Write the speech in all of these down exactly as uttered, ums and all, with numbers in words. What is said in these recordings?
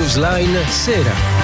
Newsline Sera.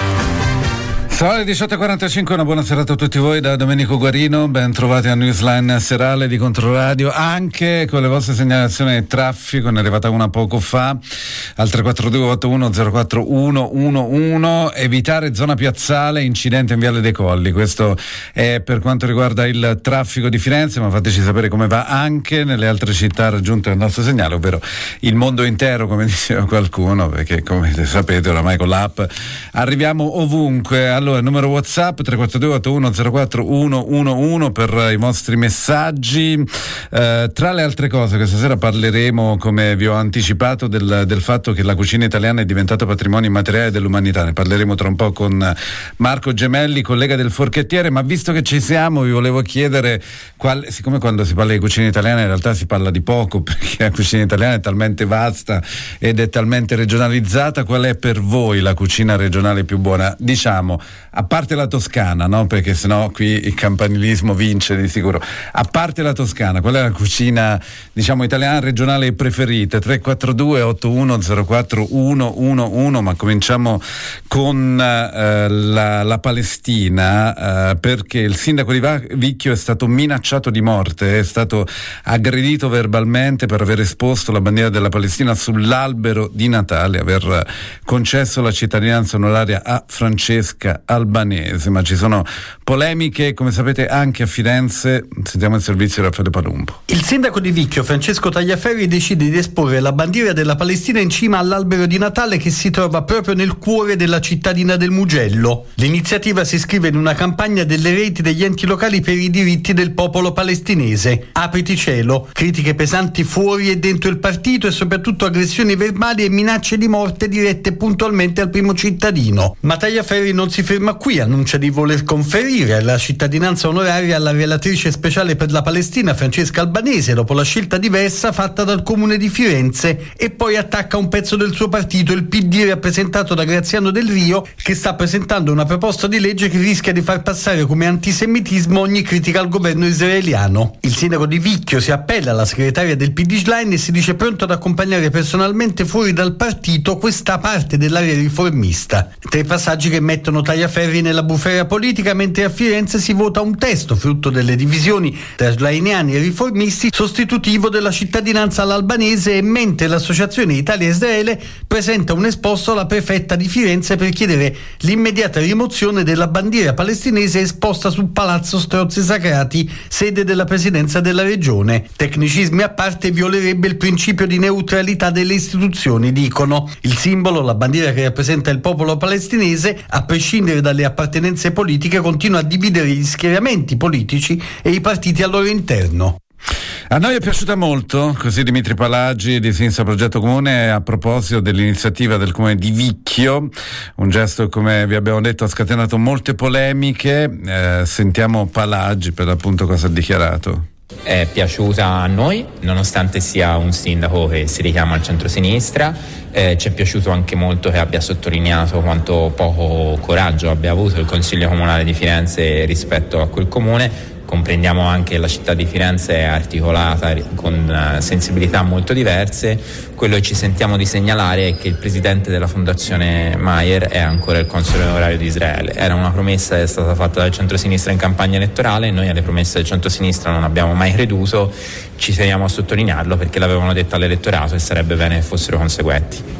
Sono le diciotto e quarantacinque, una buona serata a tutti voi da Domenico Guarino, ben trovati a Newsline serale di Controradio, anche con le vostre segnalazioni di traffico, ne è arrivata una poco fa, al tre quattro due otto uno zero quattro uno uno uno, evitare zona piazzale, incidente in Viale dei Colli, questo è per quanto riguarda il traffico di Firenze, ma fateci sapere come va anche nelle altre città raggiunte dal nostro segnale, ovvero il mondo intero, come diceva qualcuno, perché come sapete oramai con l'app arriviamo ovunque. Allora, il numero WhatsApp tre quattro due otto uno zero quattro uno uno uno per i vostri messaggi. Eh, tra le altre cose, questa sera parleremo, come vi ho anticipato, del, del fatto che la cucina italiana è diventata patrimonio immateriale dell'umanità. Ne parleremo tra un po' con Marco Gemelli, collega del Forchettiere, ma visto che ci siamo vi volevo chiedere, qual, siccome quando si parla di cucina italiana in realtà si parla di poco, perché la cucina italiana è talmente vasta ed è talmente regionalizzata, qual è per voi la cucina regionale più buona? Diciamo, a parte la Toscana, no? Perché sennò qui il campanilismo vince di sicuro. A parte la Toscana, qual è la cucina, diciamo, italiana regionale preferita? tre quattro due otto uno zero quattro uno uno uno, ma cominciamo con eh, la, la Palestina, eh, perché il sindaco di Vicchio è stato minacciato di morte, è stato aggredito verbalmente per aver esposto la bandiera della Palestina sull'albero di Natale, aver concesso la cittadinanza onoraria a Francesca Albanese, ma ci sono polemiche, come sapete, anche a Firenze. Sentiamo il servizio di Raffaele Palumbo. Il sindaco di Vicchio, Francesco Tagliaferri, decide di esporre la bandiera della Palestina in cima all'albero di Natale che si trova proprio nel cuore della cittadina del Mugello. L'iniziativa si iscrive in una campagna delle reti degli enti locali per i diritti del popolo palestinese. Apriti cielo, critiche pesanti fuori e dentro il partito e soprattutto aggressioni verbali e minacce di morte dirette puntualmente al primo cittadino. Ma Tagliaferri non si ferma qui, annuncia di voler conferire la cittadinanza onoraria alla relatrice speciale per la Palestina Francesca Albanese dopo la scelta diversa fatta dal comune di Firenze, e poi attacca un pezzo del suo partito, il P D rappresentato da Graziano Del Rio, che sta presentando una proposta di legge che rischia di far passare come antisemitismo ogni critica al governo israeliano. Il sindaco di Vicchio si appella alla segretaria del P D Schlein e si dice pronto ad accompagnare personalmente fuori dal partito questa parte dell'area riformista. Tre passaggi che mettono Tagliaferri nella bufera politica, mentre a Firenze si vota un testo frutto delle divisioni tra schleiniani e riformisti sostitutivo della cittadinanza all'albanese, e mentre l'associazione Italia-Israele presenta un esposto alla prefetta di Firenze per chiedere l'immediata rimozione della bandiera palestinese esposta sul Palazzo Strozzi Sacrati, sede della presidenza della regione. Tecnicismi a parte, violerebbe il principio di neutralità delle istituzioni, dicono. Il simbolo, la bandiera che rappresenta il popolo palestinese, a prescindere dalle appartenenze politiche, continua a dividere gli schieramenti politici e i partiti al loro interno. A noi è piaciuta molto, così Dimitri Palagi di Sinistra Progetto Comune, a proposito dell'iniziativa del comune di Vicchio, un gesto, come vi abbiamo detto, ha scatenato molte polemiche. Eh, sentiamo Palagi per l'appunto cosa ha dichiarato. È piaciuta a noi, nonostante sia un sindaco che si richiama al centrosinistra. Eh, ci è piaciuto anche molto che abbia sottolineato quanto poco coraggio abbia avuto il Consiglio Comunale di Firenze rispetto a quel comune. Comprendiamo anche che la città di Firenze è articolata con sensibilità molto diverse. Quello che ci sentiamo di segnalare è che il presidente della Fondazione Mayer è ancora il console onorario di Israele. Era una promessa che è stata fatta dal centrosinistra in campagna elettorale, noi alle promesse del centrosinistra non abbiamo mai creduto, ci teniamo a sottolinearlo perché l'avevano detto all'elettorato e sarebbe bene che fossero conseguenti.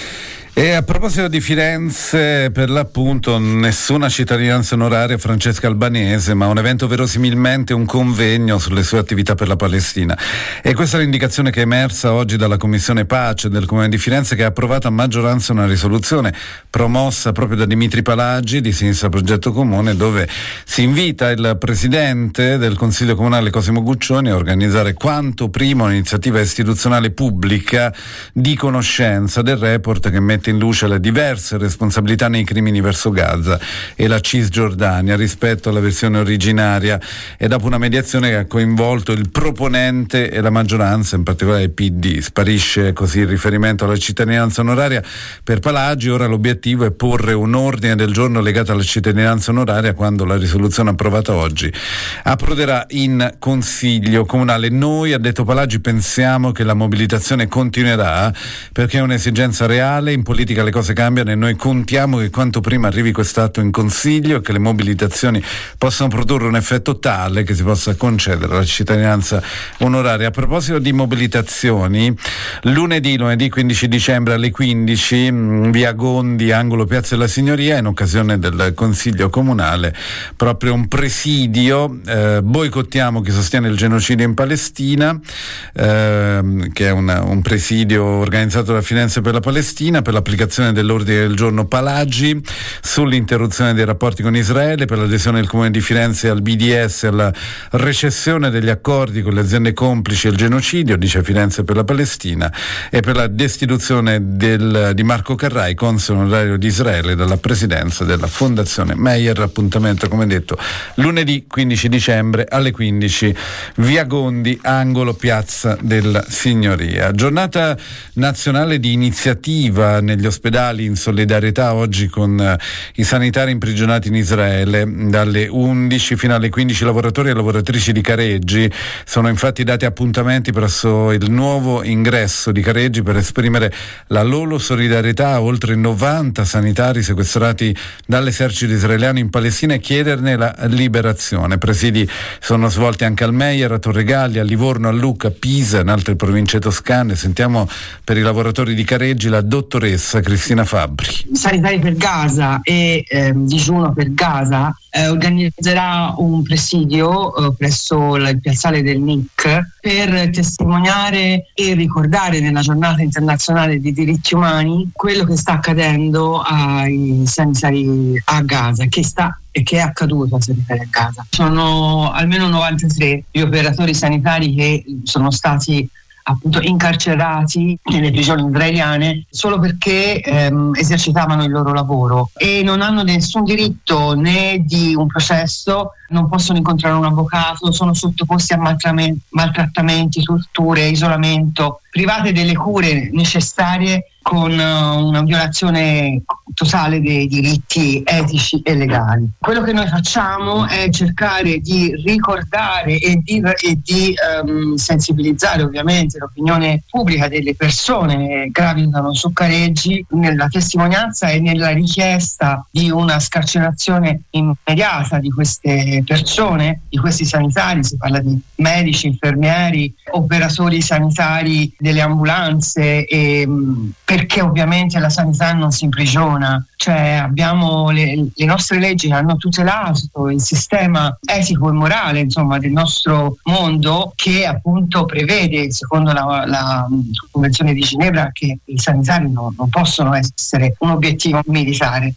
E a proposito di Firenze, per l'appunto, nessuna cittadinanza onoraria a Francesca Albanese, ma un evento verosimilmente un convegno sulle sue attività per la Palestina. E questa è l'indicazione che è emersa oggi dalla Commissione Pace del Comune di Firenze, che ha approvato a maggioranza una risoluzione promossa proprio da Dimitri Palagi di Sinistra Progetto Comune, dove si invita il Presidente del Consiglio Comunale Cosimo Guccioni a organizzare quanto prima un'iniziativa istituzionale pubblica di conoscenza del report che mette in luce le diverse responsabilità nei crimini verso Gaza e la Cisgiordania rispetto alla versione originaria, e dopo una mediazione che ha coinvolto il proponente e la maggioranza, in particolare il P D. Sparisce così il riferimento alla cittadinanza onoraria per Palagi. Ora l'obiettivo è porre un ordine del giorno legato alla cittadinanza onoraria quando la risoluzione approvata oggi approderà in Consiglio Comunale. Noi, ha detto Palagi, pensiamo che la mobilitazione continuerà perché è un'esigenza reale. In politica politica le cose cambiano e noi contiamo che quanto prima arrivi quest'atto in Consiglio e che le mobilitazioni possano produrre un effetto tale che si possa concedere la cittadinanza onoraria. A proposito di mobilitazioni, lunedì, lunedì quindici dicembre alle quindici, via Gondi, angolo Piazza della Signoria, in occasione del Consiglio Comunale, proprio un presidio, eh, boicottiamo chi sostiene il genocidio in Palestina, eh, che è una, un presidio organizzato da Firenze per la Palestina, per l'applicazione dell'ordine del giorno Palagi, sull'interruzione dei rapporti con Israele, per l'adesione del Comune di Firenze al B D S, alla recessione degli accordi con le aziende complici al genocidio, dice Firenze per la Palestina, e per la destituzione del, di Marco Carrai, console onorario di Israele, dalla presidenza della Fondazione Meyer. Appuntamento, come detto, lunedì quindici dicembre alle quindici, via Gondi, angolo Piazza della Signoria. Giornata nazionale di iniziativa negli ospedali in solidarietà oggi con uh, i sanitari imprigionati in Israele. Dalle undici fino alle quindici lavoratori e lavoratrici di Careggi sono infatti dati appuntamenti presso il nuovo ingresso di Careggi per esprimere la loro solidarietà a oltre novanta sanitari sequestrati dall'esercito israeliano in Palestina e chiederne la liberazione. Presidi sono svolti anche al Meyer, a Torregallia, a Livorno, a Lucca, a Pisa, in altre province toscane. Sentiamo per i lavoratori di Careggi la dottoressa Cristina Fabbri. Sanitari per Gaza e eh, Digiuno per Gaza eh, organizzerà un presidio eh, presso il piazzale del N I C per testimoniare e ricordare nella giornata internazionale dei diritti umani quello che sta accadendo ai sanitari a Gaza, che sta e che è accaduto ai sanitari a Gaza. Sono almeno novantatré gli operatori sanitari che sono stati appunto incarcerati nelle prigioni israeliane solo perché ehm, esercitavano il loro lavoro e non hanno nessun diritto né di un processo, non possono incontrare un avvocato, sono sottoposti a maltrattamenti, torture, isolamento, private delle cure necessarie, con uh, una violazione totale dei diritti etici e legali. Quello che noi facciamo è cercare di ricordare e di, e di um, sensibilizzare ovviamente l'opinione pubblica delle persone che gravitano su Careggi nella testimonianza e nella richiesta di una scarcerazione immediata di queste persone, di questi sanitari. Si parla di medici, infermieri, operatori sanitari delle ambulanze, e, perché ovviamente la sanità non si imprigiona, cioè abbiamo le, le nostre leggi che hanno tutelato il sistema etico e morale, insomma, del nostro mondo, che appunto prevede, secondo la, la Convenzione di Ginevra, che i sanitari no, non possono essere un obiettivo militare.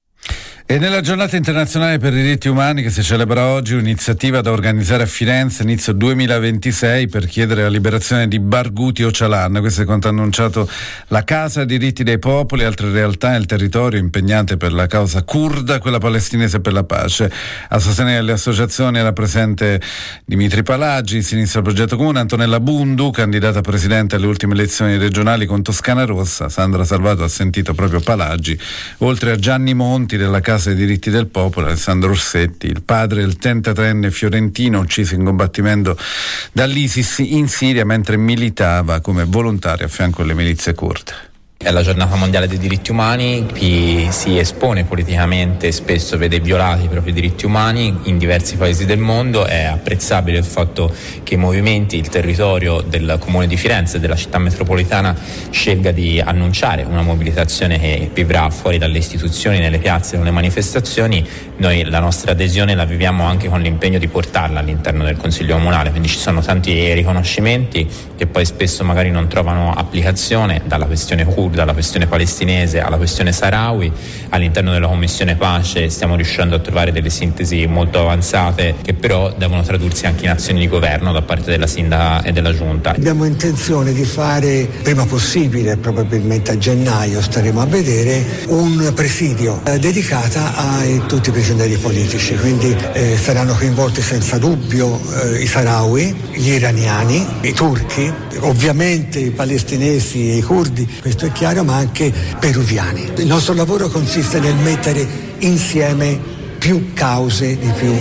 E nella giornata internazionale per i diritti umani che si celebra oggi, un'iniziativa da organizzare a Firenze inizio duemilaventisei per chiedere la liberazione di Barghouti Öcalan. Questo è quanto ha annunciato la Casa diritti dei popoli e altre realtà nel territorio impegnate per la causa curda, quella palestinese per la pace. A sostenere le associazioni era presente Dimitri Palagi, Sinistra Progetto Comune, Antonella Bundu, candidata a presidente alle ultime elezioni regionali con Toscana Rossa. Sandra Salvato ha sentito proprio Palagi, oltre a Gianni Monti della Casa dei diritti del popolo, Alessandro Orsetti, il padre del trentatreenne fiorentino ucciso in combattimento dall'ISIS in Siria mentre militava come volontario a fianco alle milizie curde. È la giornata mondiale dei diritti umani, chi si espone politicamente spesso vede violati i propri diritti umani in diversi paesi del mondo. È apprezzabile il fatto che i movimenti, il territorio del Comune di Firenze e della città metropolitana scelga di annunciare una mobilitazione che vivrà fuori dalle istituzioni, nelle piazze, nelle manifestazioni. Noi la nostra adesione la viviamo anche con l'impegno di portarla all'interno del Consiglio Comunale, quindi ci sono tanti riconoscimenti che poi spesso magari non trovano applicazione, dalla questione curda alla questione palestinese, alla questione sahrawi. All'interno della Commissione Pace stiamo riuscendo a trovare delle sintesi molto avanzate che però devono tradursi anche in azioni di governo da parte della Sindaca e della Giunta. Abbiamo intenzione di fare prima possibile, probabilmente a gennaio staremo a vedere, un presidio eh, dedicata a tutti i prigionieri politici, quindi eh, saranno coinvolti senza dubbio eh, i sahrawi, gli iraniani, i turchi, ovviamente i palestinesi e i curdi, questo è chiaro, ma anche peruviani. Il nostro lavoro consiste nel mettere insieme più cause di più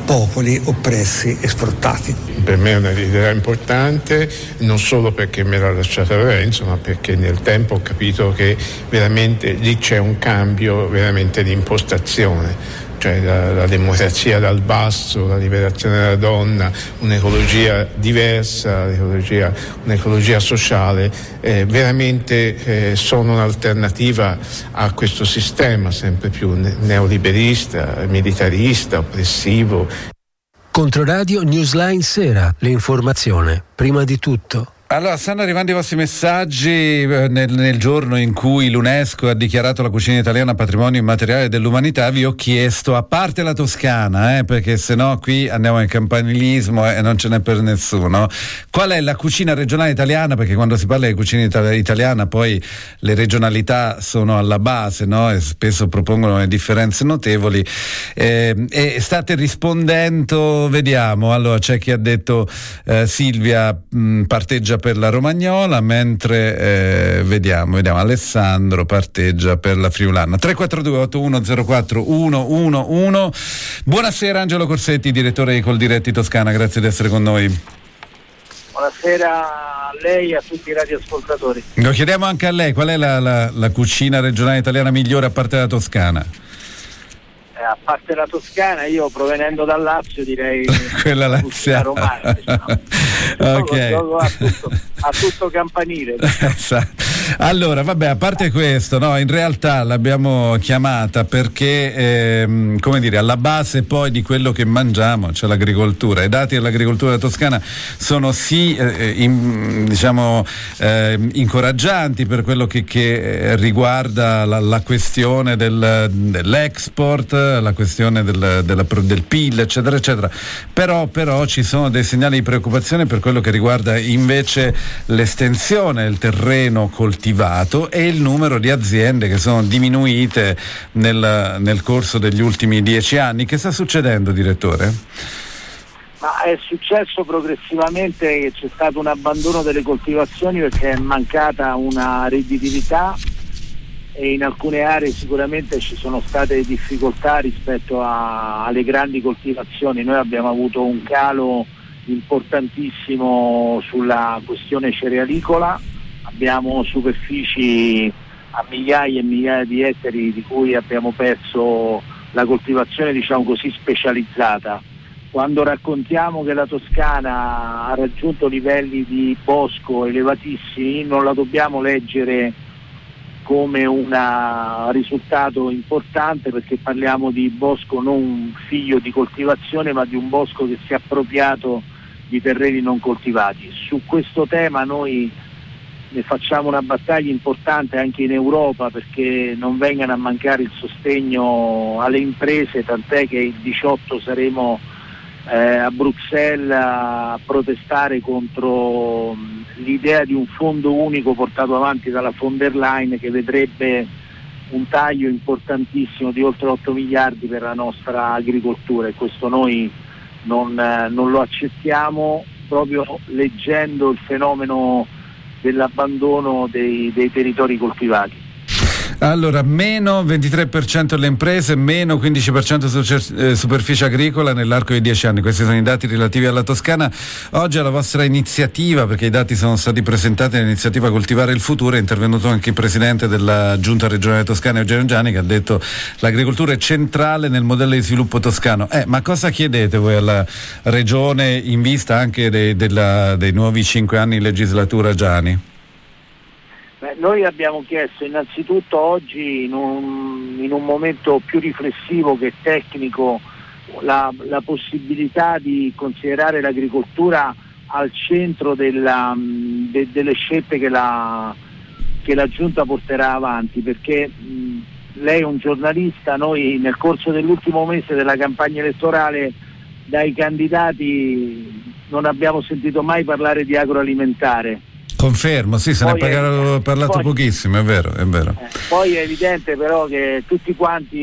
popoli oppressi e sfruttati. Per me è una idea importante, non solo perché me l'ha lasciata Lorenzo, ma perché nel tempo ho capito che veramente lì c'è un cambio veramente di impostazione. Cioè la, la democrazia dal basso, la liberazione della donna, un'ecologia diversa, un'ecologia, un'ecologia sociale, eh, veramente eh, sono un'alternativa a questo sistema sempre più neoliberista, militarista, oppressivo. Controradio Newsline Sera, l'informazione prima di tutto. Allora, stanno arrivando i vostri messaggi nel, nel giorno in cui l'UNESCO ha dichiarato la cucina italiana patrimonio immateriale dell'umanità. Vi ho chiesto, a parte la Toscana, eh, perché sennò qui andiamo in campanilismo e non ce n'è per nessuno, qual è la cucina regionale italiana? Perché quando si parla di cucina itali- italiana poi le regionalità sono alla base, no? E spesso propongono le differenze notevoli, eh, e state rispondendo, vediamo. Allora, c'è chi ha detto eh, Silvia mh, parteggia per la Romagnola, mentre eh, vediamo, vediamo Alessandro parteggia per la Friulana. tre quattro due otto uno zero quattro uno uno uno. Buonasera Angelo Corsetti, direttore di Coldiretti Toscana, grazie di essere con noi. Buonasera a lei e a tutti i radioascoltatori. Lo chiediamo anche a lei, qual è la, la, la cucina regionale italiana migliore a parte la Toscana? Eh, a parte la Toscana, io provenendo dal Lazio direi quella laziale romana, diciamo. Okay. A tutto, a tutto campanile, diciamo. Allora, vabbè, a parte questo, no, in realtà l'abbiamo chiamata perché, ehm, come dire, alla base poi di quello che mangiamo c'è l'agricoltura. I dati dell'agricoltura toscana sono sì, eh, in, diciamo, eh, incoraggianti per quello che, che riguarda la, la questione del, dell'export, la questione del, della, del P I L, eccetera, eccetera. Però, però ci sono dei segnali di preoccupazione per quello che riguarda invece l'estensione del terreno coltivato e il numero di aziende che sono diminuite nel, nel corso degli ultimi dieci anni. Che sta succedendo, direttore? Ma è successo progressivamente che c'è stato un abbandono delle coltivazioni perché è mancata una redditività e in alcune aree sicuramente ci sono state difficoltà rispetto a, alle grandi coltivazioni. Noi abbiamo avuto un calo importantissimo sulla questione cerealicola, abbiamo superfici a migliaia e migliaia di ettari di cui abbiamo perso la coltivazione, diciamo così, specializzata. Quando raccontiamo che la Toscana ha raggiunto livelli di bosco elevatissimi, non la dobbiamo leggere come un risultato importante, perché parliamo di bosco non figlio di coltivazione, ma di un bosco che si è appropriato di terreni non coltivati. Su questo tema noi ne facciamo una battaglia importante anche in Europa perché non vengano a mancare il sostegno alle imprese, tant'è che il diciotto saremo eh, a Bruxelles a protestare contro l'idea di un fondo unico portato avanti dalla von der Leyen, che vedrebbe un taglio importantissimo di oltre otto miliardi per la nostra agricoltura, e questo noi non, eh, non lo accettiamo, proprio leggendo il fenomeno dell'abbandono dei, dei territori coltivati. Allora, meno ventitré per cento delle imprese, meno quindici per cento su eh, superficie agricola nell'arco di dieci anni. Questi sono i dati relativi alla Toscana. Oggi alla vostra iniziativa, perché i dati sono stati presentati all'iniziativa Coltivare il Futuro, è intervenuto anche il presidente della Giunta regionale toscana, Eugenio Giani, che ha detto l'agricoltura è centrale nel modello di sviluppo toscano. Eh, ma cosa chiedete voi alla regione in vista anche dei, della, dei nuovi cinque anni in legislatura, Giani? Beh, noi abbiamo chiesto innanzitutto oggi, in un, in un momento più riflessivo che tecnico, la, la possibilità di considerare l'agricoltura al centro della, de, delle scelte che la, che la Giunta porterà avanti, perché mh, lei è un giornalista, noi nel corso dell'ultimo mese della campagna elettorale dai candidati non abbiamo sentito mai parlare di agroalimentare. Confermo, sì, se poi ne è parlato poi, pochissimo, è vero, è vero. Eh, poi è evidente però che tutti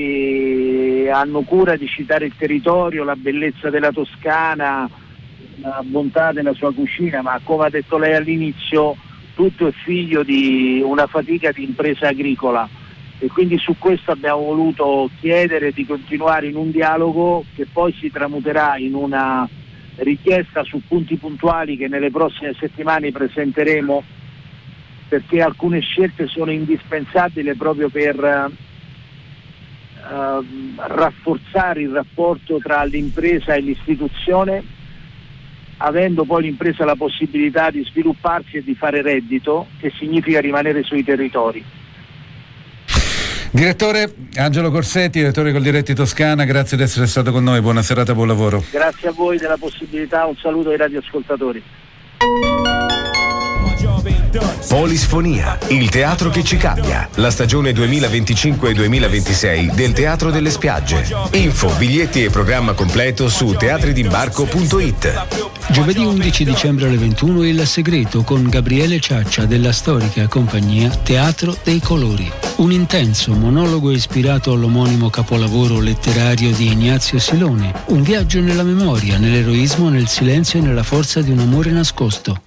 quanti hanno cura di citare il territorio, la bellezza della Toscana, la bontà della sua cucina, ma come ha detto lei all'inizio, tutto è figlio di una fatica di impresa agricola, e quindi su questo abbiamo voluto chiedere di continuare in un dialogo che poi si tramuterà in una richiesta su punti puntuali che nelle prossime settimane presenteremo, perché alcune scelte sono indispensabili proprio per Uh, rafforzare il rapporto tra l'impresa e l'istituzione, avendo poi l'impresa la possibilità di svilupparsi e di fare reddito, che significa rimanere sui territori. Direttore Angelo Corsetti, direttore Coldiretti Toscana, grazie di essere stato con noi, buona serata, buon lavoro. Grazie a voi della possibilità, un saluto ai radioascoltatori. Polisfonia, il teatro che ci cambia. La stagione duemilaventicinque duemilaventisei del Teatro delle Spiagge. Info, biglietti e programma completo su teatri d'imbarco punto it. Giovedì undici dicembre alle ventuno Il Segreto con Gabriele Ciaccia della storica compagnia Teatro dei Colori. Un intenso monologo ispirato all'omonimo capolavoro letterario di Ignazio Silone. Un viaggio nella memoria, nell'eroismo, nel silenzio e nella forza di un amore nascosto.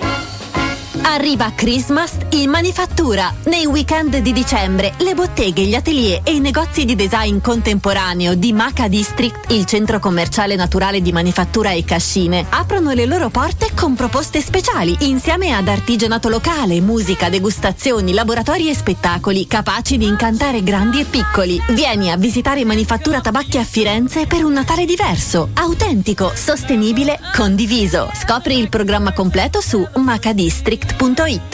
Arriva Christmas in manifattura. Nei weekend di dicembre, le botteghe, gli atelier e i negozi di design contemporaneo di Maca District, il centro commerciale naturale di manifattura e cascine, aprono le loro porte con proposte speciali, insieme ad artigianato locale, musica, degustazioni, laboratori e spettacoli, capaci di incantare grandi e piccoli. Vieni a visitare Manifattura Tabacchi a Firenze per un Natale diverso, autentico, sostenibile, condiviso. Scopri il programma completo su macadistrict punto it.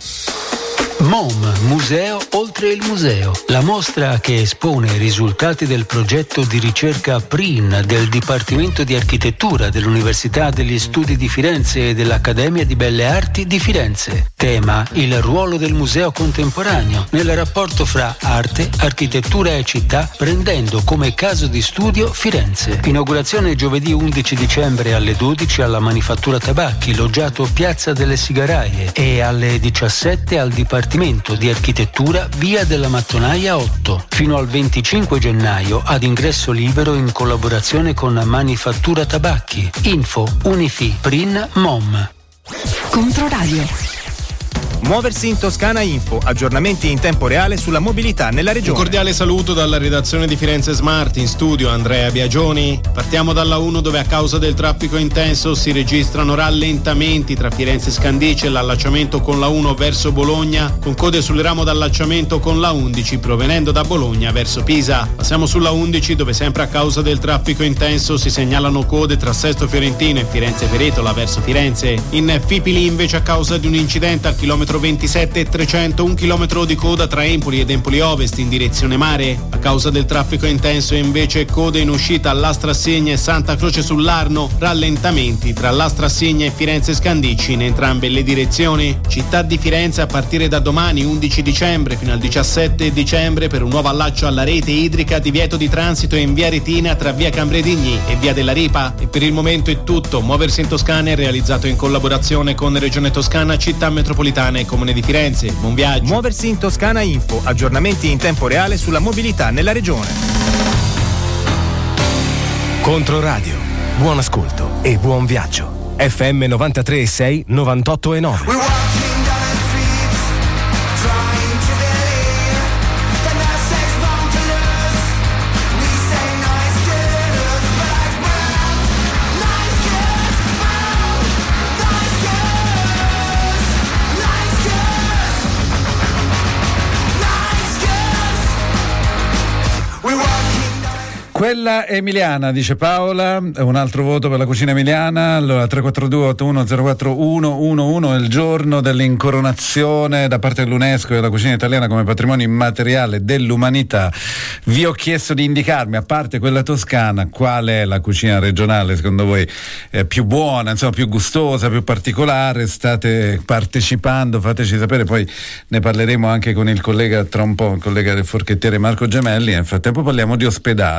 MOM, Museo oltre il museo, la mostra che espone i risultati del progetto di ricerca P R I N del Dipartimento di Architettura dell'Università degli Studi di Firenze e dell'Accademia di Belle Arti di Firenze. Tema: il ruolo del museo contemporaneo nel rapporto fra arte, architettura e città, prendendo come caso di studio Firenze. Inaugurazione giovedì undici dicembre alle dodici alla Manifattura Tabacchi, loggiato Piazza delle Sigaraie, e alle diciassette al Dipartimento di Architettura Via della Mattonaia otto, fino al venticinque gennaio ad ingresso libero in collaborazione con Manifattura Tabacchi. Info Unifi P R I N MOM. Controradio. Muoversi in Toscana Info, aggiornamenti in tempo reale sulla mobilità nella regione. Un cordiale saluto dalla redazione di Firenze Smart, in studio Andrea Biagioni. Partiamo dalla uno, dove a causa del traffico intenso si registrano rallentamenti tra Firenze Scandicci e l'allacciamento con la uno verso Bologna, con code sul ramo d'allacciamento con la undici provenendo da Bologna verso Pisa. Passiamo sulla undici, dove sempre a causa del traffico intenso si segnalano code tra Sesto Fiorentino e Firenze Peretola verso Firenze. In Fipili invece, a causa di un incidente al chilometro ventisette e trecento, un chilometro di coda tra Empoli ed Empoli Ovest in direzione mare. A causa del traffico intenso invece code in uscita all'Astrassegna e Santa Croce sull'Arno, rallentamenti tra l'Astrassegna e Firenze Scandicci in entrambe le direzioni. Città di Firenze a partire da domani undici dicembre fino al diciassette dicembre per un nuovo allaccio alla rete idrica, divieto di transito in via Retina tra via Cambredigni e via della Ripa. E per il momento è tutto. Muoversi in Toscana è realizzato in collaborazione con Regione Toscana, Città Metropolitana e Comune di Firenze. Buon viaggio. Muoversi in Toscana Info, aggiornamenti in tempo reale sulla mobilità nella regione. Controradio, buon ascolto e buon viaggio. F M novantatré e sei, novantotto e nove. Quella emiliana, dice Paola, un altro voto per la cucina emiliana. Allora tre quattro due otto uno zero quattro uno uno uno è il giorno dell'incoronazione da parte dell'UNESCO della cucina italiana come patrimonio immateriale dell'umanità. Vi ho chiesto di indicarmi, a parte quella toscana, qual è la cucina regionale secondo voi eh, più buona, insomma più gustosa, più particolare. State partecipando, fateci sapere, poi ne parleremo anche con il collega tra un po', il collega del forchettiere Marco Gemelli. Nel frattempo parliamo di ospedali, perché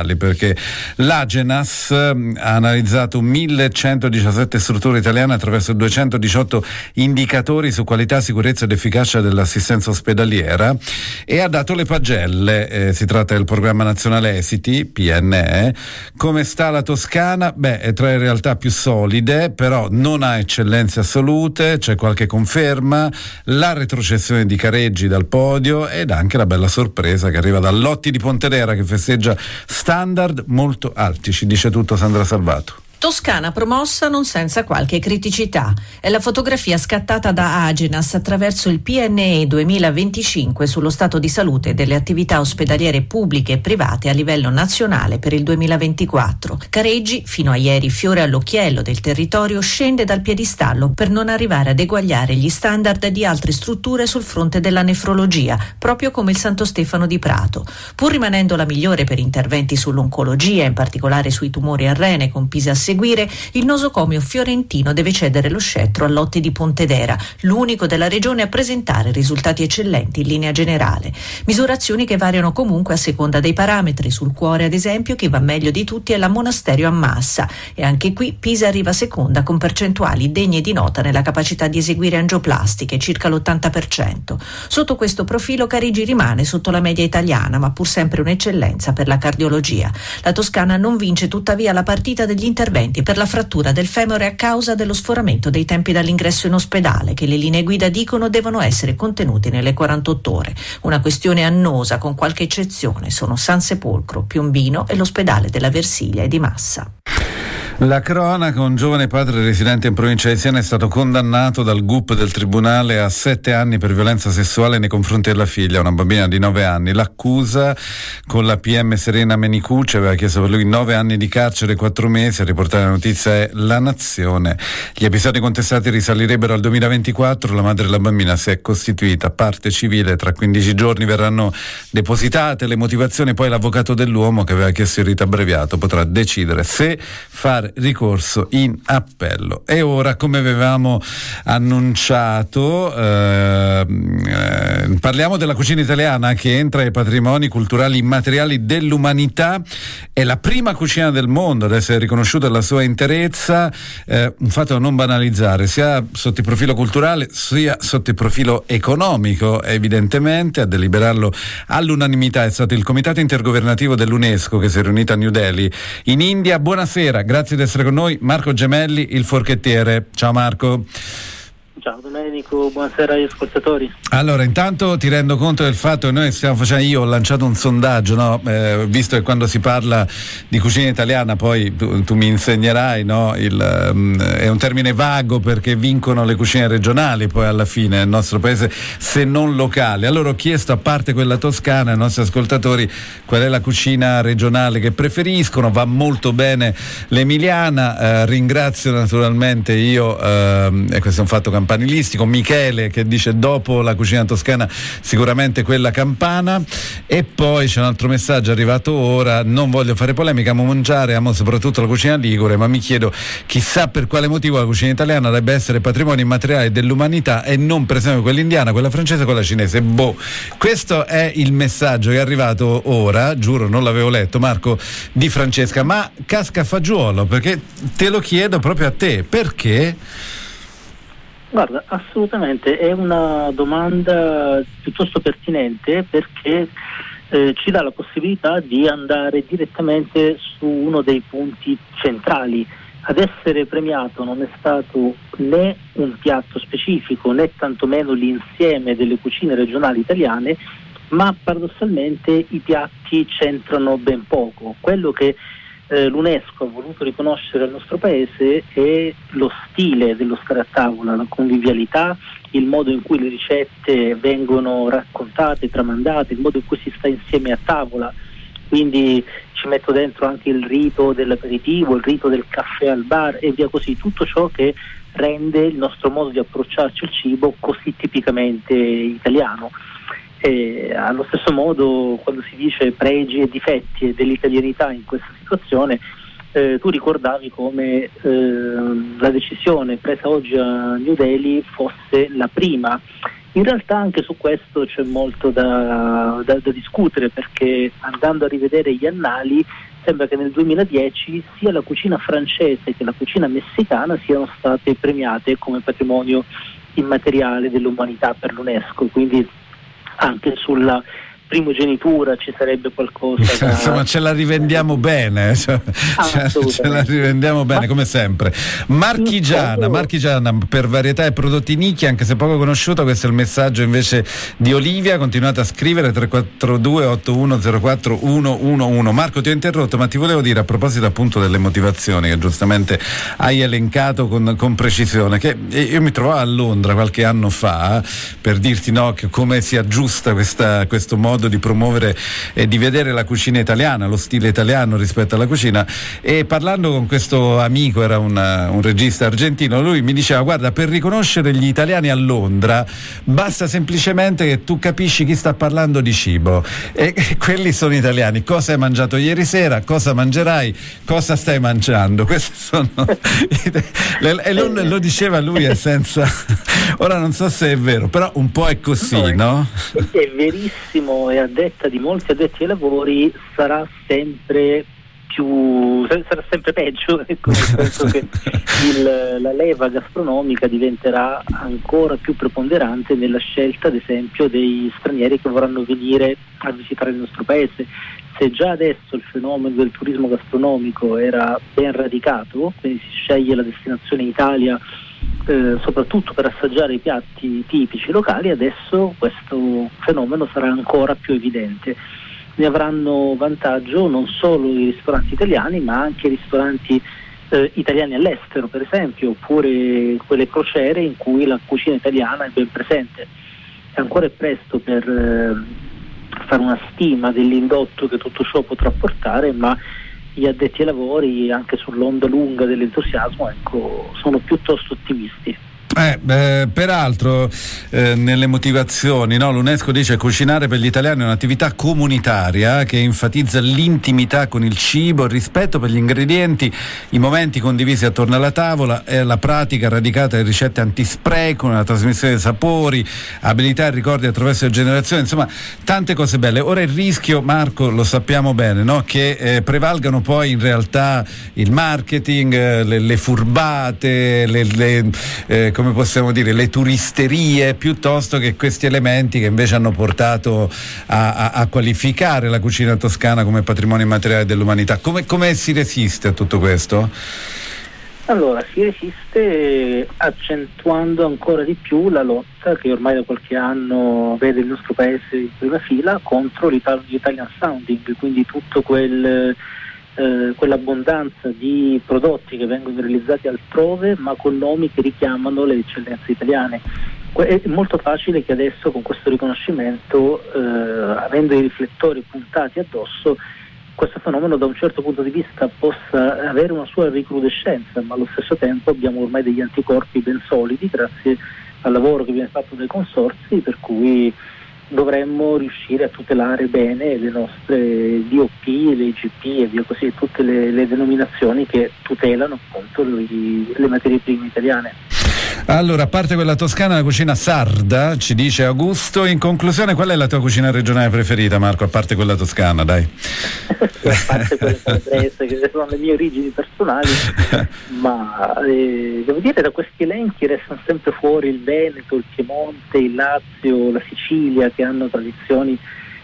perché l'Agenas ha analizzato millecentodiciassette strutture italiane attraverso duecentodiciotto indicatori su qualità, sicurezza ed efficacia dell'assistenza ospedaliera e ha dato le pagelle. Eh, si tratta del programma nazionale Esiti, P N E. Come sta la Toscana? Beh, è tra le realtà più solide, però non ha eccellenze assolute, c'è qualche conferma, la retrocessione di Careggi dal podio ed anche la bella sorpresa che arriva dall'Otti di Pontedera, che festeggia standard molto alti. Ci dice tutto Sandra Salvato. Toscana promossa non senza qualche criticità. È la fotografia scattata da Agenas attraverso il P N E duemilaventicinque sullo stato di salute delle attività ospedaliere pubbliche e private a livello nazionale per il duemilaventiquattro. Careggi, fino a ieri fiore all'occhiello del territorio, scende dal piedistallo per non arrivare ad eguagliare gli standard di altre strutture sul fronte della nefrologia, proprio come il Santo Stefano di Prato. Pur rimanendo la migliore per interventi sull'oncologia, in particolare sui tumori a rene con Pisa a seguire, il nosocomio fiorentino deve cedere lo scettro all'Otti di Pontedera, l'unico della regione a presentare risultati eccellenti in linea generale. Misurazioni che variano comunque a seconda dei parametri. Sul cuore, ad esempio, chi va meglio di tutti è la Monasterio a Massa, e anche qui Pisa arriva seconda con percentuali degne di nota nella capacità di eseguire angioplastiche, circa l'ottanta per cento. Sotto questo profilo Careggi rimane sotto la media italiana, ma pur sempre un'eccellenza per la cardiologia. La Toscana non vince tuttavia la partita degli interventi per la frattura del femore a causa dello sforamento dei tempi dall'ingresso in ospedale, che le linee guida dicono devono essere contenuti nelle quarantotto ore. Una questione annosa, con qualche eccezione, sono San Sepolcro, Piombino e l'ospedale della Versilia e di Massa. La cronaca: un giovane padre residente in provincia di Siena è stato condannato dal G U P del tribunale a sette anni per violenza sessuale nei confronti della figlia, una bambina di nove anni. L'accusa, con la P M Serena Menicucci, aveva chiesto per lui nove anni di carcere e quattro mesi. A riportare la notizia è La Nazione. Gli episodi contestati risalirebbero al duemilaventiquattro. La madre della bambina si è costituita parte civile. Tra quindici giorni verranno depositate le motivazioni, poi l'avvocato dell'uomo, che aveva chiesto il rito abbreviato, potrà decidere se fare ricorso in appello. E ora, come avevamo annunciato, eh, eh, parliamo della cucina italiana, che entra ai patrimoni culturali immateriali dell'umanità. È la prima cucina del mondo ad essere riconosciuta la sua interezza, eh, un fatto da non banalizzare, sia sotto il profilo culturale sia sotto il profilo economico. Evidentemente a deliberarlo all'unanimità è stato il Comitato Intergovernativo dell'UNESCO, che si è riunito a New Delhi in India. Buonasera, grazie di essere con noi Marco Gemelli, il forchettiere. Ciao Marco. Ciao Domenico, buonasera agli ascoltatori. Allora, intanto ti rendo conto del fatto che noi stiamo facendo, io ho lanciato un sondaggio, no? Eh, visto che quando si parla di cucina italiana poi tu, tu mi insegnerai, no? Il, um, è un termine vago, perché vincono le cucine regionali poi alla fine nel nostro paese, se non locali. Allora ho chiesto, a parte quella toscana, ai nostri ascoltatori qual è la cucina regionale che preferiscono. Va molto bene l'emiliana, eh, ringrazio naturalmente io, eh, e questo è un fatto campanilistico, Michele, che dice dopo la cucina toscana sicuramente quella campana. E poi c'è un altro messaggio arrivato ora: non voglio fare polemica, amo mangiare, amo soprattutto la cucina ligure, ma mi chiedo chissà per quale motivo la cucina italiana debba essere patrimonio immateriale dell'umanità e non per esempio quella indiana, quella francese, quella cinese. Boh, questo è il messaggio che è arrivato ora, giuro non l'avevo letto, Marco, di Francesca. Ma casca a fagiolo, perché te lo chiedo proprio a te, perché? Guarda, assolutamente, è una domanda piuttosto pertinente, perché eh, ci dà la possibilità di andare direttamente su uno dei punti centrali. Ad essere premiato non è stato né un piatto specifico, né tantomeno l'insieme delle cucine regionali italiane, ma paradossalmente i piatti c'entrano ben poco. Quello che Eh, l'UNESCO ha voluto riconoscere al nostro paese è lo stile dello stare a tavola, la convivialità, il modo in cui le ricette vengono raccontate, tramandate, il modo in cui si sta insieme a tavola. Quindi ci metto dentro anche il rito dell'aperitivo, il rito del caffè al bar e via così, tutto ciò che rende il nostro modo di approcciarci al cibo così tipicamente italiano. E allo stesso modo, quando si dice pregi e difetti dell'italianità in questa situazione, eh, tu ricordavi come eh, la decisione presa oggi a New Delhi fosse la prima. In realtà anche su questo c'è molto da, da, da discutere, perché andando a rivedere gli annali sembra che nel duemiladieci sia la cucina francese che la cucina messicana siano state premiate come patrimonio immateriale dell'umanità per l'UNESCO, quindi anche sulla primogenitura ci sarebbe qualcosa da... Insomma, ce la rivendiamo bene, cioè, ce la rivendiamo bene. Ma... come sempre. Marchigiana, Marchigiana per varietà e prodotti nicchia, anche se poco conosciuta. Questo è il messaggio invece di Olivia. Continuate a scrivere tre quattro due otto uno zero quattro uno uno uno. Marco, ti ho interrotto, ma ti volevo dire a proposito appunto delle motivazioni che giustamente hai elencato con, con precisione, che io mi trovavo a Londra qualche anno fa per dirti, no, che come si aggiusta questa, questo modo di promuovere e di vedere la cucina italiana, lo stile italiano rispetto alla cucina, e parlando con questo amico, era una, un regista argentino, lui mi diceva: guarda, per riconoscere gli italiani a Londra basta semplicemente che tu capisci chi sta parlando di cibo, e, e quelli sono italiani. Cosa hai mangiato ieri sera, cosa mangerai, cosa stai mangiando, queste sono e lo, lo diceva lui e senza ora non so se è vero, però un po' è così, no? È verissimo, e a detta di molti addetti ai lavori sarà sempre più sarà sempre peggio, ecco, nel senso che il, la leva gastronomica diventerà ancora più preponderante nella scelta, ad esempio, dei stranieri che vorranno venire a visitare il nostro paese. Se già adesso il fenomeno del turismo gastronomico era ben radicato, quindi si sceglie la destinazione Italia Eh, soprattutto per assaggiare i piatti tipici locali, adesso questo fenomeno sarà ancora più evidente. Ne avranno vantaggio non solo i ristoranti italiani, ma anche i ristoranti eh, italiani all'estero, per esempio, oppure quelle crociere in cui la cucina italiana è ben presente. È ancora presto per eh, fare una stima dell'indotto che tutto ciò potrà portare, ma gli addetti ai lavori, anche sull'onda lunga dell'entusiasmo, ecco, sono piuttosto ottimisti. Eh, beh, peraltro eh, nelle motivazioni, no, l'UNESCO dice: cucinare per gli italiani è un'attività comunitaria che enfatizza l'intimità con il cibo, il rispetto per gli ingredienti, i momenti condivisi attorno alla tavola, e la pratica radicata in ricette antispreco, nella trasmissione dei sapori, abilità e ricordi attraverso le generazioni, insomma tante cose belle. Ora il rischio, Marco, lo sappiamo bene, no? Che eh, prevalgano poi in realtà il marketing, eh, le, le furbate, le, le eh, come possiamo dire, le turisterie, piuttosto che questi elementi che invece hanno portato a, a, a qualificare la cucina toscana come patrimonio immateriale dell'umanità. Come, come si resiste a tutto questo? Allora, si resiste accentuando ancora di più la lotta che ormai da qualche anno vede il nostro paese in prima fila contro l'Italian sounding, quindi tutto quel Eh, quell'abbondanza di prodotti che vengono realizzati altrove ma con nomi che richiamano le eccellenze italiane. È molto facile che adesso, con questo riconoscimento, eh, avendo i riflettori puntati addosso, questo fenomeno da un certo punto di vista possa avere una sua ricrudescenza, ma allo stesso tempo abbiamo ormai degli anticorpi ben solidi grazie al lavoro che viene fatto dai consorzi, per cui dovremmo riuscire a tutelare bene le nostre D O P, le I G P e via così, tutte le, le denominazioni che tutelano appunto le, le materie prime italiane. Allora, a parte quella toscana, la cucina sarda, ci dice Augusto. In conclusione, qual è la tua cucina regionale preferita, Marco, a parte quella toscana, dai? A parte quelle calabrese, che sono le mie origini personali, ma eh, devo dire, da questi elenchi restano sempre fuori il Veneto, il Piemonte, il Lazio, la Sicilia, che hanno tradizioni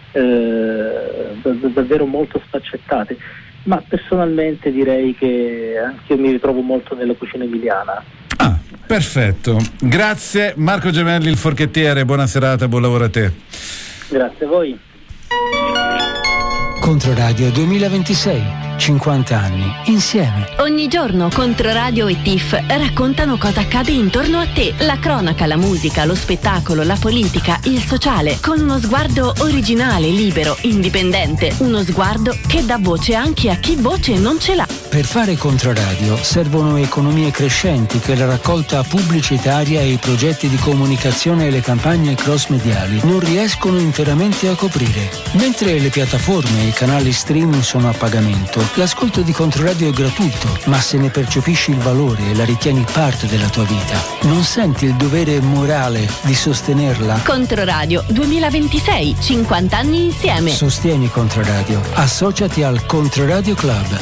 eh, davvero molto sfaccettate. Ma personalmente direi che anche io mi ritrovo molto nella cucina emiliana. Ah, perfetto. Grazie Marco Gemelli, il forchettiere, buona serata, buon lavoro a te. Grazie a voi. Controradio duemilaventisei, cinquanta anni insieme. Ogni giorno Controradio e T I F raccontano cosa accade intorno a te. La cronaca, la musica, lo spettacolo, la politica, il sociale, con uno sguardo originale, libero, indipendente. Uno sguardo che dà voce anche a chi voce non ce l'ha. Per fare Controradio servono economie crescenti che la raccolta pubblicitaria e i progetti di comunicazione e le campagne cross-mediali non riescono interamente a coprire. Mentre le piattaforme e i canali streaming sono a pagamento, l'ascolto di Controradio è gratuito, ma se ne percepisci il valore e la ritieni parte della tua vita, non senti il dovere morale di sostenerla? Controradio duemilaventisei, cinquanta anni insieme. Sostieni Controradio. Associati al Controradio Club.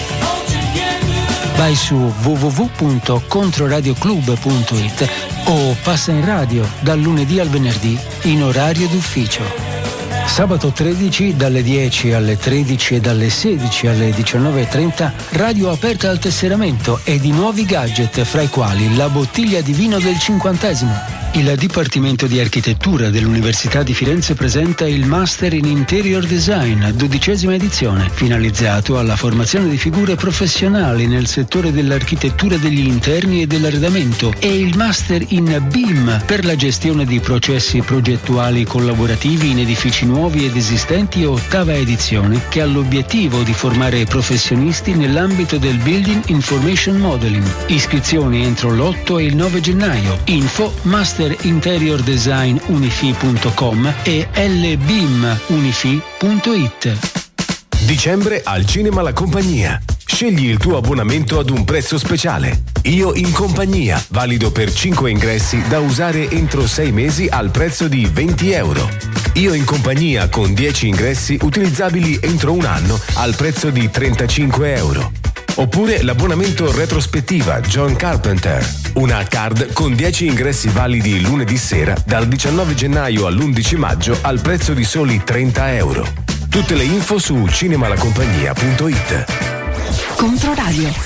Vai su w w w punto controradioclub punto i t o passa in radio dal lunedì al venerdì in orario d'ufficio. Sabato tredici dalle dieci alle tredici e dalle sedici alle diciannove e trenta radio aperta al tesseramento e di nuovi gadget, fra i quali la bottiglia di vino del cinquantesimo. Il Dipartimento di Architettura dell'Università di Firenze presenta il Master in Interior Design, dodicesima edizione, finalizzato alla formazione di figure professionali nel settore dell'architettura degli interni e dell'arredamento, e il Master in B I M per la gestione di processi progettuali collaborativi in edifici nuovi ed esistenti, ottava edizione, che ha l'obiettivo di formare professionisti nell'ambito del Building Information Modeling. Iscrizioni entro l'otto e il nove gennaio. Info Master interior design unifi punto com e l b i m unifi punto i t. Dicembre al Cinema La Compagnia. Scegli il tuo abbonamento ad un prezzo speciale. Io in compagnia, valido per cinque ingressi da usare entro sei mesi al prezzo di venti euro. Io in compagnia con dieci ingressi utilizzabili entro un anno al prezzo di trentacinque euro. Oppure l'abbonamento retrospettiva John Carpenter, una card con dieci ingressi validi lunedì sera dal diciannove gennaio all'undici maggio al prezzo di soli trenta euro. Tutte le info su cinemalacompagnia punto i t. Controradio.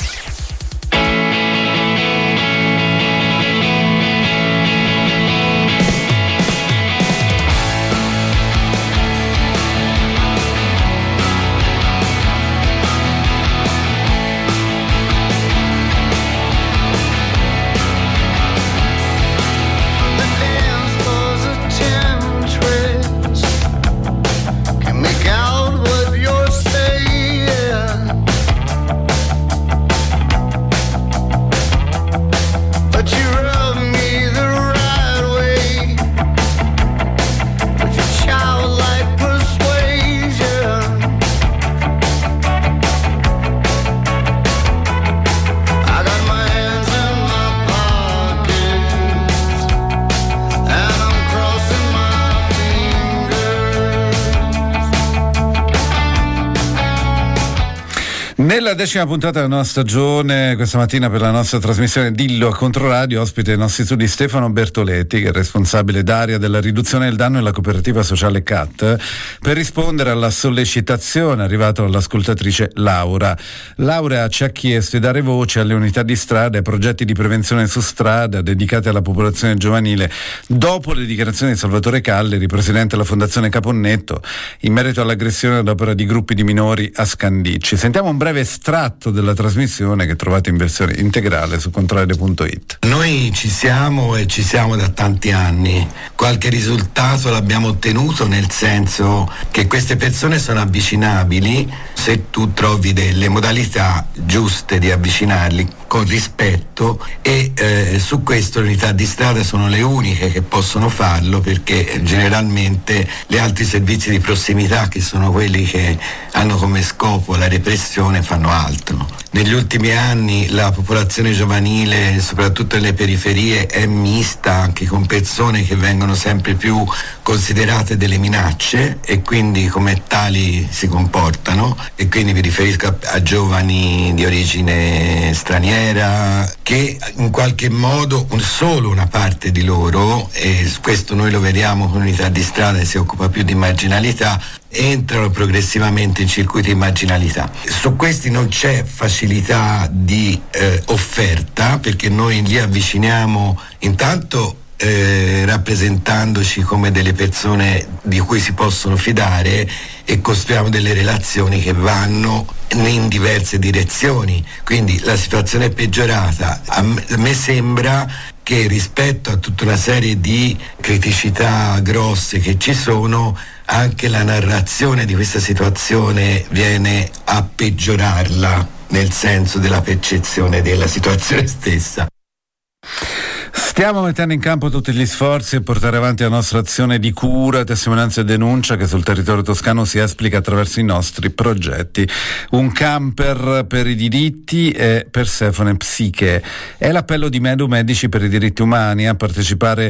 Nella decima puntata della nuova stagione, questa mattina per la nostra trasmissione Dillo a Controradio, ospite ai nostri studi Stefano Bertoletti, che è responsabile d'area della riduzione del danno e la cooperativa sociale C A T, per rispondere alla sollecitazione arrivata dall'ascoltatrice Laura. Laura ci ha chiesto di dare voce alle unità di strada e progetti di prevenzione su strada dedicati alla popolazione giovanile dopo le dichiarazioni di Salvatore Calleri, presidente della Fondazione Caponnetto, in merito all'aggressione ad opera di gruppi di minori a Scandicci. Sentiamo un breve estratto della trasmissione che trovate in versione integrale su controradio punto i t. Noi ci siamo e ci siamo da tanti anni. Qualche risultato l'abbiamo ottenuto, nel senso che queste persone sono avvicinabili se tu trovi delle modalità giuste di avvicinarli con rispetto, e eh, su questo le unità di strada sono le uniche che possono farlo, perché generalmente gli altri servizi di prossimità, che sono quelli che hanno come scopo la repressione, fanno altro. Negli ultimi anni la popolazione giovanile, soprattutto nelle periferie, è mista, anche con persone che vengono sempre più considerate delle minacce e quindi come tali si comportano, e quindi mi riferisco a, a giovani di origine straniera che in qualche modo un, solo una parte di loro, e questo noi lo vediamo con l'unità di strada che si occupa più di marginalità, entrano progressivamente in circuiti di marginalità. Su questi non c'è facilità di eh, offerta, perché noi li avviciniamo intanto Eh, rappresentandoci come delle persone di cui si possono fidare, e costruiamo delle relazioni che vanno in diverse direzioni. Quindi la situazione è peggiorata. A me, a me sembra che rispetto a tutta una serie di criticità grosse che ci sono, anche la narrazione di questa situazione viene a peggiorarla. nel senso della percezione della situazione stessa. Stiamo mettendo in campo tutti gli sforzi per portare avanti la nostra azione di cura, testimonianza e denuncia che sul territorio toscano si esplica attraverso i nostri progetti. Un camper per i diritti e Persefone Psiche. È l'appello di Medu Medici per i diritti umani a partecipare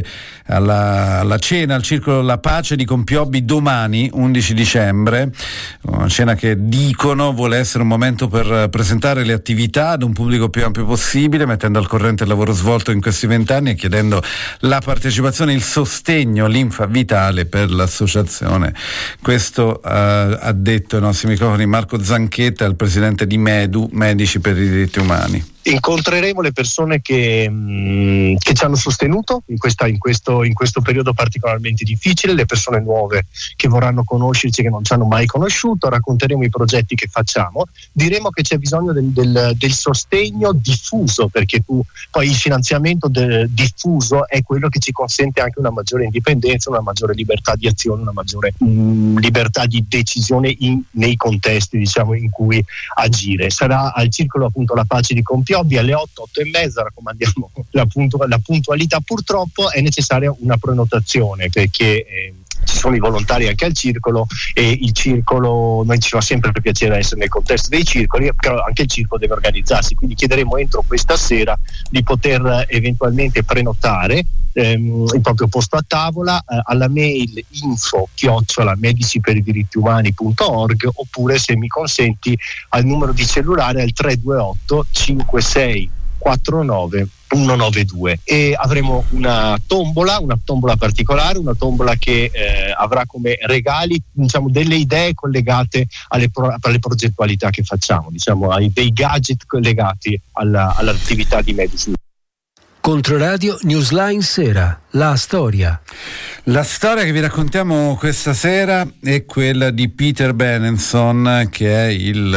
alla, alla cena al Circolo La Pace di Compiobbi domani, undici dicembre. Una cena che dicono vuole essere un momento per presentare le attività ad un pubblico più ampio possibile, mettendo al corrente il lavoro svolto in questi vent'anni e chiedendo la partecipazione, il sostegno, linfa vitale per l'associazione. Questo uh, ha detto ai nostri microfoni Marco Zanchetta, il presidente di Medu, Medici per i diritti umani. Incontreremo le persone che, mh, che ci hanno sostenuto in, questa, in, questo, in questo periodo particolarmente difficile, le persone nuove che vorranno conoscerci, che non ci hanno mai conosciuto, racconteremo i progetti che facciamo, diremo che c'è bisogno del, del, del sostegno diffuso, perché tu, poi il finanziamento de, diffuso è quello che ci consente anche una maggiore indipendenza, una maggiore libertà di azione, una maggiore mh, libertà di decisione in, nei contesti, diciamo, in cui agire. Sarà al Circolo appunto La Pace di Compiobbi alle otto, otto e mezza, raccomandiamo la, puntu- la puntualità. Purtroppo è necessaria una prenotazione perché eh, ci sono i volontari anche al circolo e il circolo, noi ci fa sempre piacere essere nel contesto dei circoli, però anche il circolo deve organizzarsi, quindi chiederemo entro questa sera di poter eventualmente prenotare ehm, il proprio posto a tavola eh, alla mail info chiocciola medici per i diritti umani punto org, oppure, se mi consenti, al numero di cellulare al tre due otto cinque sei quattro nove uno nove due, e avremo una tombola, una tombola particolare, una tombola che eh, avrà come regali, diciamo, delle idee collegate alle, pro- alle progettualità che facciamo, diciamo, ai dei gadget collegati alla, all'attività di Medici. Controradio Newsline Sera, la storia. La storia che vi raccontiamo questa sera è quella di Peter Benenson, che è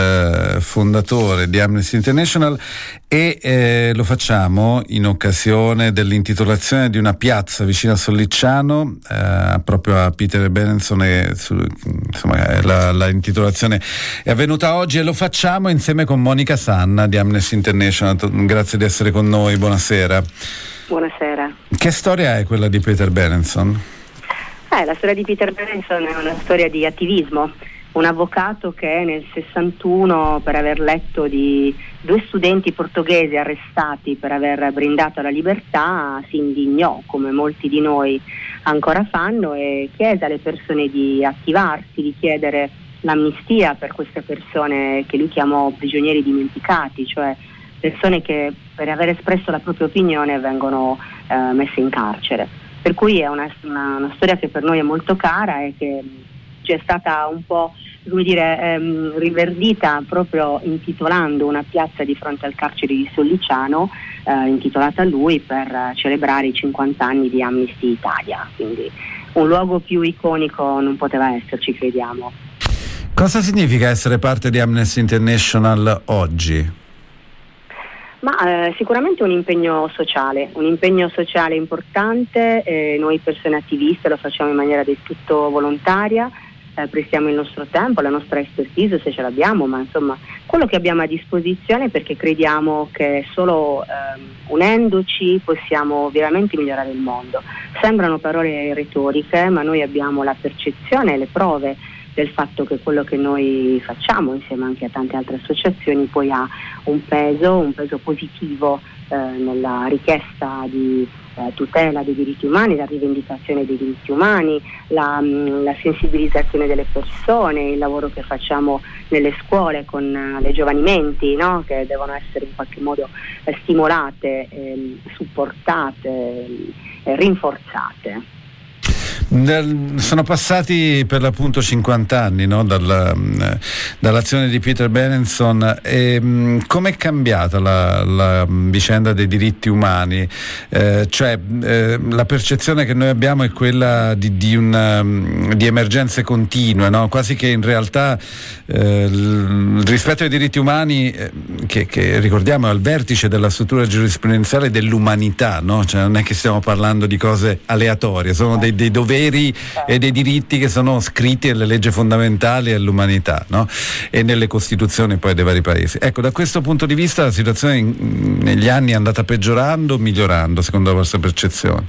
il fondatore di Amnesty International, e eh, lo facciamo in occasione dell'intitolazione di una piazza vicino a Sollicciano, eh, proprio a Peter Benenson, e su, insomma la, la intitolazione è avvenuta oggi, e lo facciamo insieme con Monica Sanna di Amnesty International. Grazie di essere con noi, buonasera. Buonasera. Che storia è quella di Peter Benenson? Eh, la storia di Peter Benenson è una storia di attivismo. Un avvocato che nel sessantuno, per aver letto di due studenti portoghesi arrestati per aver brindato la libertà, si indignò, come molti di noi ancora fanno, e chiese alle persone di attivarsi, di chiedere l'amnistia per queste persone che lui chiamò prigionieri dimenticati, cioè persone che per aver espresso la propria opinione vengono eh, messe in carcere. Per cui è una, una, una storia che per noi è molto cara e che ci è stata un po', come dire, ehm, riverdita proprio intitolando una piazza di fronte al carcere di Sollicciano, eh, intitolata a lui, per eh, celebrare i cinquanta anni di Amnesty Italia. Quindi un luogo più iconico non poteva esserci, crediamo. Cosa significa essere parte di Amnesty International oggi? Ma eh, sicuramente un impegno sociale, un impegno sociale importante. Eh, noi persone attiviste lo facciamo in maniera del tutto volontaria, eh, prestiamo il nostro tempo, la nostra expertise se ce l'abbiamo, ma insomma quello che abbiamo a disposizione, perché crediamo che solo eh, unendoci possiamo veramente migliorare il mondo. Sembrano parole retoriche, ma noi abbiamo la percezione e le prove del fatto che quello che noi facciamo insieme anche a tante altre associazioni poi ha un peso, un peso positivo eh, nella richiesta di eh, tutela dei diritti umani, la rivendicazione dei diritti umani, la, mh, la sensibilizzazione delle persone, il lavoro che facciamo nelle scuole con uh, le giovani menti, no? Che devono essere in qualche modo eh, stimolate, eh, supportate, eh, rinforzate. Sono passati per l'appunto cinquanta anni, no? Dalla, dall'azione di Peter Benenson, e com'è cambiata la, la vicenda dei diritti umani? Eh, cioè eh, la percezione che noi abbiamo è quella di, di, una, di emergenze continue, no? Quasi che in realtà eh, il rispetto ai diritti umani, eh, che, che ricordiamo è al vertice della struttura giurisprudenziale dell'umanità, no? Cioè non è che stiamo parlando di cose aleatorie, sono dei, dei doveri veri e dei diritti che sono scritti nelle leggi fondamentali dell'umanità, no? E nelle costituzioni poi dei vari paesi. Ecco, da questo punto di vista la situazione in, negli anni è andata peggiorando o migliorando secondo la vostra percezione?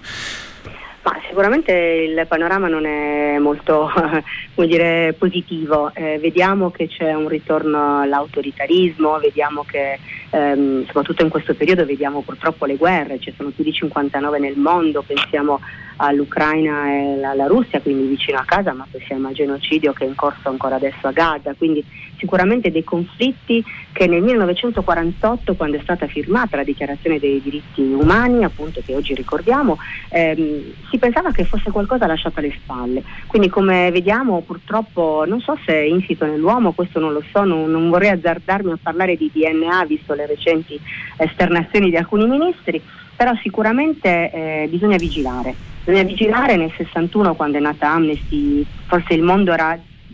Ma sicuramente il panorama non è molto vuol dire, positivo, eh, vediamo che c'è un ritorno all'autoritarismo, vediamo che ehm, soprattutto in questo periodo vediamo purtroppo le guerre, ci sono più di cinquantanove nel mondo, pensiamo all'Ucraina e alla Russia, quindi vicino a casa, ma pensiamo al genocidio che è in corso ancora adesso a Gaza, quindi sicuramente dei conflitti che nel millenovecentoquarantotto, quando è stata firmata la Dichiarazione dei diritti umani, appunto, che oggi ricordiamo, ehm, si pensava che fosse qualcosa lasciato alle spalle. Quindi, come vediamo, purtroppo non so se è insito nell'uomo, questo non lo so, non, non vorrei azzardarmi a parlare di D N A visto le recenti esternazioni di alcuni ministri, però sicuramente eh, bisogna vigilare. Bisogna vigilare. Nel sessantuno, quando è nata Amnesty, forse il mondo era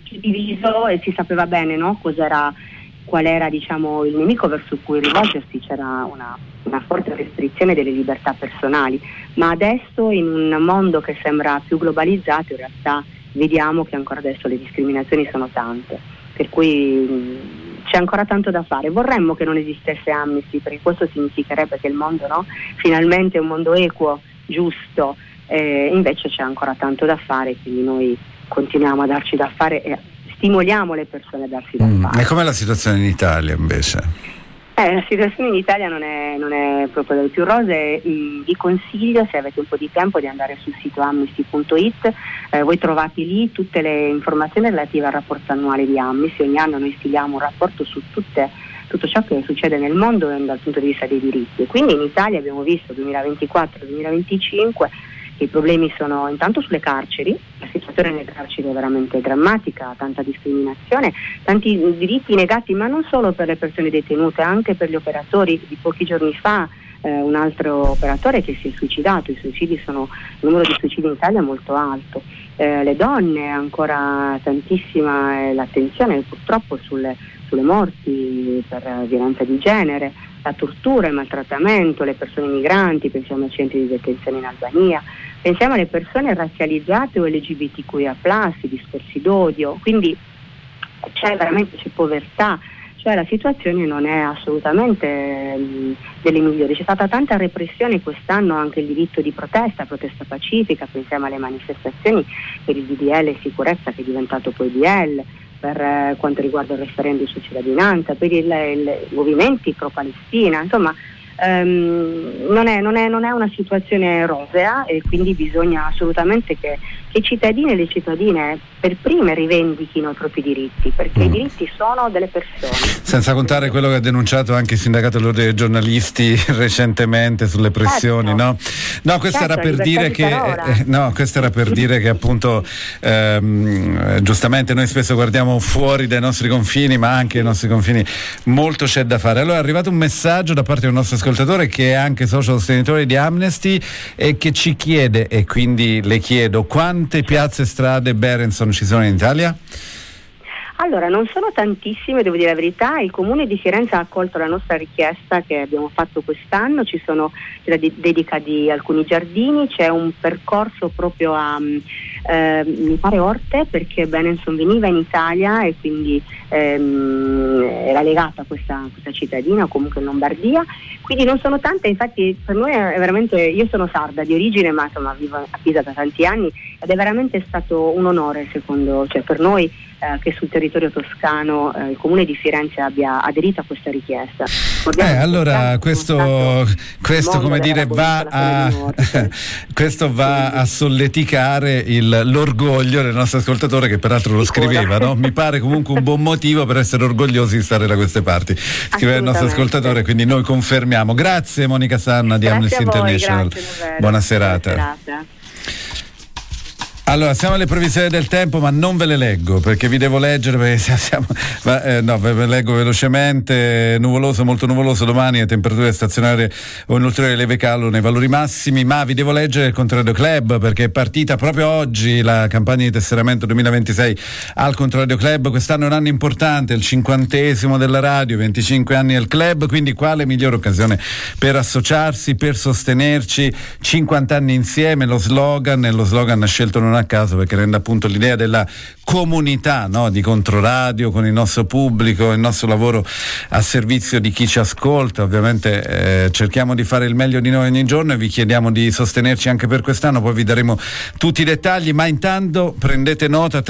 diviso e si sapeva bene, no? Cos'era, qual era, diciamo, il nemico verso cui rivolgersi, c'era una, una forte restrizione delle libertà personali, ma adesso in un mondo che sembra più globalizzato in realtà vediamo che ancora adesso le discriminazioni sono tante, per cui mh, c'è ancora tanto da fare. Vorremmo che non esistesse Amnesty, perché questo significherebbe che il mondo, no? Finalmente è un mondo equo, giusto, eh, invece c'è ancora tanto da fare, quindi noi continuiamo a darci da fare e stimoliamo le persone a darsi da mm. fare. E com'è la situazione in Italia invece? Eh, la situazione in Italia non è, non è proprio delle più rose. Mm, vi consiglio, se avete un po' di tempo, di andare sul sito amnesty punto it. Eh, voi trovate lì tutte le informazioni relative al rapporto annuale di Amnesty. Ogni anno noi stiliamo un rapporto su tutte, tutto ciò che succede nel mondo dal punto di vista dei diritti. E quindi in Italia abbiamo visto duemilaventiquattro duemilaventicinque che i problemi sono intanto sulle carceri, la situazione nelle carceri è veramente drammatica, tanta discriminazione, tanti diritti negati, ma non solo per le persone detenute, anche per gli operatori. Di pochi giorni fa eh, un altro operatore che si è suicidato, i suicidi sono, il numero di suicidi in Italia è molto alto, eh, le donne ancora tantissima eh, l'attenzione purtroppo sulle, sulle morti per violenza di genere, la tortura, il maltrattamento, le persone migranti, pensiamo ai centri di detenzione in Albania, pensiamo alle persone razzializzate o L G B T Q I A plus, discorsi d'odio, quindi c'è veramente c'è povertà, cioè la situazione non è assolutamente mh, delle migliori. C'è stata tanta repressione quest'anno, anche il diritto di protesta, protesta pacifica, pensiamo alle manifestazioni per il D D L sicurezza che è diventato poi D L, per eh, quanto riguarda il referendum su cittadinanza, per il, il, i movimenti pro-Palestina, insomma ehm, non, è, non, è, non è una situazione rosea e quindi bisogna assolutamente che, che i cittadini e le cittadine per prime rivendichino i propri diritti, perché mm. i diritti sono delle persone. Senza contare quello che ha denunciato anche il sindacato dell'ordine dei giornalisti recentemente sulle pressioni, certo. no? No, questo certo, era per dire che eh, no, questo era per dire che appunto ehm, giustamente noi spesso guardiamo fuori dai nostri confini, ma anche ai nostri confini molto c'è da fare. Allora è arrivato un messaggio da parte di un nostro ascoltatore che è anche socio sostenitore di Amnesty e che ci chiede, e quindi le chiedo, quante piazze, strade Berenson ci sono in Italia? Allora, non sono tantissime, devo dire la verità. Il Comune di Firenze ha accolto la nostra richiesta che abbiamo fatto quest'anno, ci sono la de- dedica di alcuni giardini, c'è un percorso proprio a eh, mi pare Orte, perché Benenson veniva in Italia e quindi ehm, era legata a questa, questa cittadina, o comunque in Lombardia, quindi non sono tante. Infatti per noi è veramente, io sono sarda di origine ma insomma vivo a Pisa da tanti anni ed è veramente stato un onore secondo, cioè per noi eh, che sul territorio toscano eh, il Comune di Firenze abbia aderito a questa richiesta. Eh, allora questo, questo come dire va a questo va a solleticare il, l'orgoglio del nostro ascoltatore, che peraltro lo scriveva, no? Mi pare comunque un buon motivo per essere orgogliosi di stare da queste parti, scrive il nostro ascoltatore, quindi noi confermiamo. Grazie Monica Sanna di Amnesty International, buona serata. Buona serata. Allora, siamo alle previsioni del tempo, ma non ve le leggo perché vi devo leggere, perché siamo, ma, eh, no, ve le leggo velocemente. Nuvoloso, molto nuvoloso domani, le temperature stazionarie o in ulteriore leve calo nei valori massimi, ma vi devo leggere il Contrario Club perché è partita proprio oggi la campagna di tesseramento duemilaventisei al Contrario Club. Quest'anno è un anno importante, il cinquantesimo della radio, venticinque anni al club, quindi quale migliore occasione per associarsi, per sostenerci. cinquanta anni insieme, lo slogan, e lo slogan ha scelto non a caso, perché rende appunto l'idea della comunità, no? Di Controradio con il nostro pubblico, il nostro lavoro a servizio di chi ci ascolta. Ovviamente eh, cerchiamo di fare il meglio di noi ogni giorno e vi chiediamo di sostenerci anche per quest'anno, poi vi daremo tutti i dettagli, ma intanto prendete nota.